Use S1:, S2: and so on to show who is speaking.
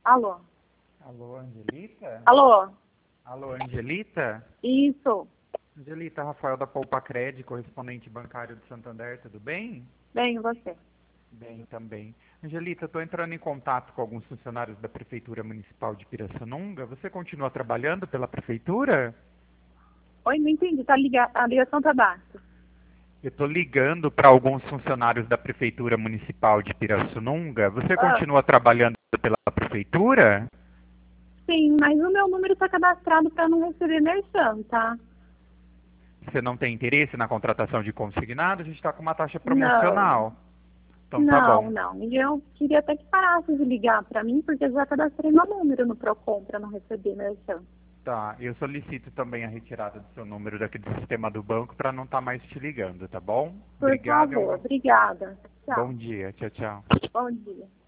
S1: Alô?
S2: Alô, Angelita?
S1: Alô?
S2: Alô, Angelita?
S1: Isso.
S2: Angelita, Rafael da Poupa Cred, correspondente bancário de Santander, tudo bem?
S1: Bem, e você?
S2: Bem também. Angelita, estou entrando em contato com alguns funcionários da Prefeitura Municipal de Pirassununga. Você continua trabalhando pela Prefeitura?
S1: Oi, não entendi. A ligação tá baixa.
S2: Eu estou ligando para alguns funcionários da Prefeitura Municipal de Pirassununga. Você
S1: Ah,
S2: continua trabalhando pela Prefeitura?
S1: sim, mas o meu número tá cadastrado para não receber merchan, tá?
S2: Você não tem interesse na contratação de consignado? A gente está com uma taxa
S1: Não,
S2: promocional. Então tá bom.
S1: não. E eu queria até que parasse de ligar para mim, porque eu já cadastrei meu número no Procon para não receber merchan.
S2: Tá, eu solicito também a retirada do seu número daqui do sistema do banco para não estar mais te ligando, tá bom?
S1: Por
S2: Obrigado e
S1: favor, obrigada.
S2: bom
S1: Tchau.
S2: dia. Tchau, tchau.
S1: Bom dia.